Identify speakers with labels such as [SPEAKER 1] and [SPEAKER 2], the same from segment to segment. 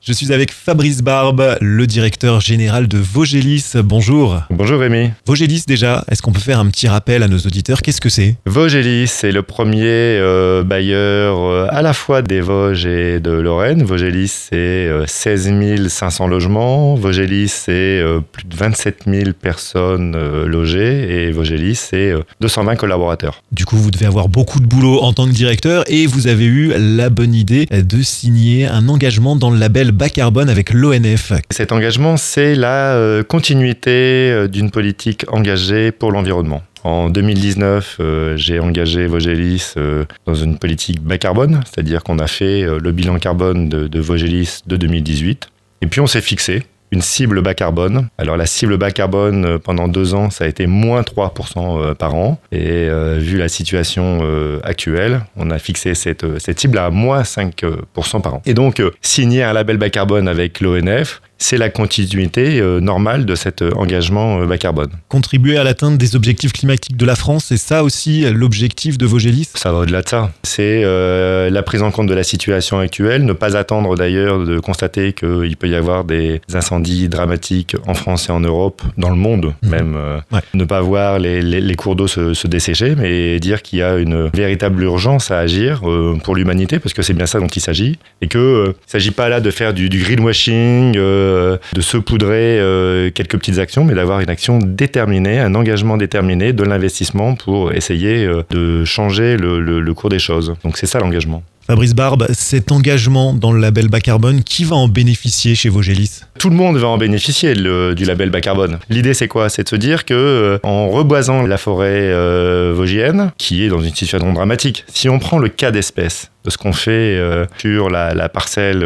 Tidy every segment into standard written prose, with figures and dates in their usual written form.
[SPEAKER 1] Je suis avec Fabrice Barbe, le directeur général de Vogelis. Bonjour.
[SPEAKER 2] Bonjour Rémi.
[SPEAKER 1] Vogelis déjà, est-ce qu'on peut faire un petit rappel à nos auditeurs? Qu'est-ce que c'est?
[SPEAKER 2] Vogelis, c'est le premier bailleur à la fois des Vosges et de Lorraine. Vogelis, c'est 16 500 logements. Vogelis, c'est plus de 27 000 personnes logées. Et Vogelis, c'est 220 collaborateurs.
[SPEAKER 1] Du coup, vous devez avoir beaucoup de boulot en tant que directeur et vous avez eu la bonne idée de signer un engagement dans le label bas carbone avec l'ONF.
[SPEAKER 2] Cet engagement, c'est la continuité d'une politique engagée pour l'environnement. En 2019, j'ai engagé Vogelis dans une politique bas carbone, c'est-à-dire qu'on a fait le bilan carbone de Vogelis de 2018. Et puis on s'est fixé une cible bas carbone. Alors la cible bas carbone, pendant 2 ans, ça a été moins 3% par an. Et vu la situation actuelle, on a fixé cette cible à moins 5% par an. Et donc, signer un label bas carbone avec l'ONF, c'est la continuité normale de cet engagement bas carbone.
[SPEAKER 1] Contribuer à l'atteinte des objectifs climatiques de la France, c'est ça aussi l'objectif de Vogelis?
[SPEAKER 2] Ça va au-delà de ça. C'est la prise en compte de la situation actuelle, ne pas attendre d'ailleurs de constater qu'il peut y avoir des incendies dramatiques en France et en Europe, dans le monde même. Ne pas voir les cours d'eau se dessécher, mais dire qu'il y a une véritable urgence à agir pour l'humanité, parce que c'est bien ça dont il s'agit, et qu'il ne s'agit pas là de faire du greenwashing, de saupoudrer quelques petites actions, mais d'avoir une action déterminée, un engagement déterminé de l'investissement pour essayer de changer le cours des choses. Donc c'est ça l'engagement.
[SPEAKER 1] Fabrice Barbe, cet engagement dans le label bas carbone, qui va en bénéficier chez Vogelis?
[SPEAKER 2] Tout le monde va en bénéficier du label bas carbone. L'idée, c'est quoi? C'est de se dire que en reboisant la forêt vosgienne, qui est dans une situation dramatique, si on prend le cas d'espèce de ce qu'on fait sur la parcelle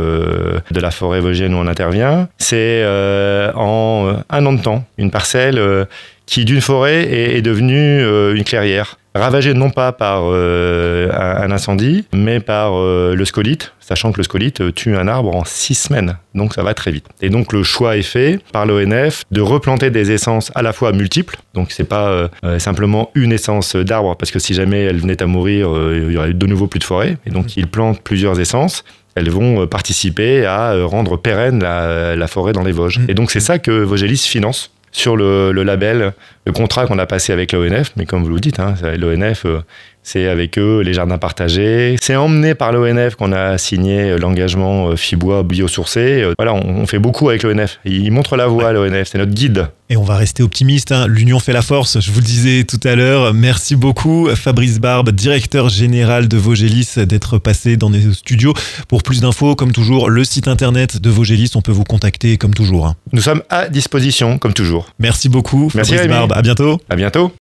[SPEAKER 2] de la forêt vosgienne où on intervient, c'est en 1 an de temps, une parcelle qui, d'une forêt, est devenue une clairière. Ravagée non pas par un incendie, mais par le scolyte, sachant que le scolyte tue un arbre en 6 semaines. Donc ça va très vite. Et donc le choix est fait par l'ONF de replanter des essences à la fois multiples. Donc c'est pas simplement une essence d'arbre, parce que si jamais elle venait à mourir, il y aurait de nouveau plus de forêt. Et donc ils plantent plusieurs essences. Elles vont participer à rendre pérenne la forêt dans les Vosges. Et donc c'est ça que Vogelis finance sur le label, le contrat qu'on a passé avec l'ONF, mais comme vous le dites, l'ONF, c'est avec eux les jardins partagés. C'est emmené par l'ONF qu'on a signé l'engagement Fibois biosourcé. Voilà, on fait beaucoup avec l'ONF. Il montre la voie à l'ONF, c'est notre guide.
[SPEAKER 1] Et on va rester optimiste, l'union fait la force, je vous le disais tout à l'heure. Merci beaucoup Fabrice Barbe, directeur général de Vogelis, d'être passé dans nos studios. Pour plus d'infos, comme toujours, le site internet de Vogelis, on peut vous contacter comme toujours.
[SPEAKER 2] Nous sommes à disposition, comme toujours.
[SPEAKER 1] Merci beaucoup Fabrice Barbe, à bientôt.
[SPEAKER 2] À bientôt.